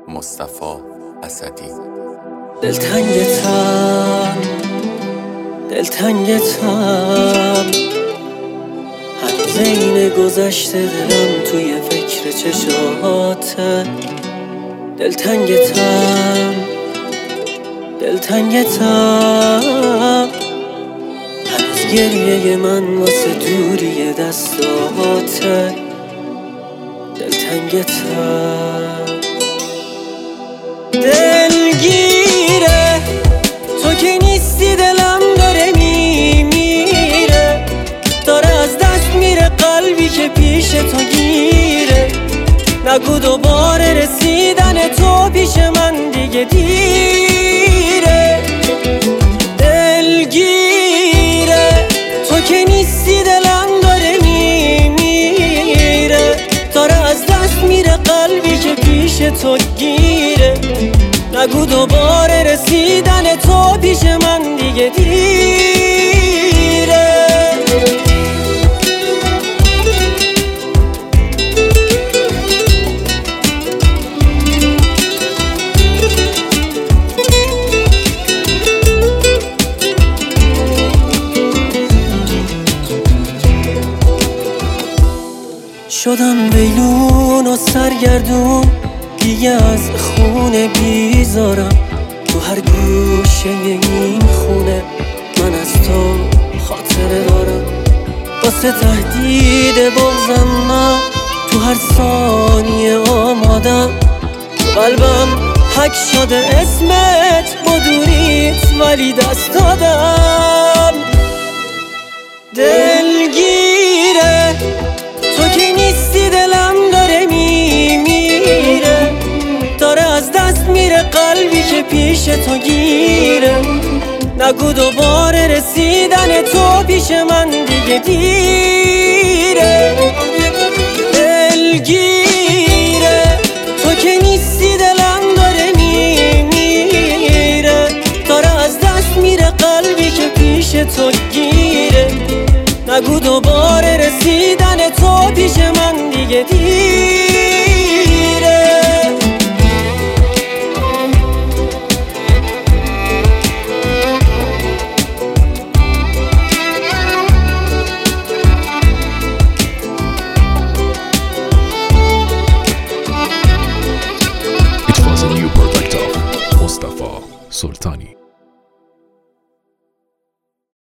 مصطفی اسدی. دلتنگتم هنوز این گذشته دلم توی فکر چشاته. دلتنگتم هنوز گریه من واسه دوری دستاته. دلتنگتم دلگیره تو که نیستی، دلم داره میمیره، داره از دست میره قلبی که پیش تو گیره. نگو دوباره رسیدن تو پیش من دیگه دیره. دلگیره تو که نیستی، دلم داره میمیره، داره از دست میره قلبی که پیش تو گیره. نگو دوباره رسیدن تو پیش من دیگه دیره. شدم بیلون و سرگردون، دیگه از خونه بیزارم. تو هر گوشه این خونه من از تو خاطره دارم. واسه تهدید بغضم من تو هر ثانیه آمادم. قلبم حک شده اسمت با دوریت ولی دست دادم. دلگیره تو که نیستی، دلم داره میمیره، داره از دست میره قلبی که پیش تو گیره. نگو دوباره رسیدن تو پیش من دیگه دیره. دلگیره تو که نیستی، دلم داره میمیره، داره از دست میره قلبی که پیش تو گیره. نگو دوباره رسیدن تو پیش من دیگه دیره.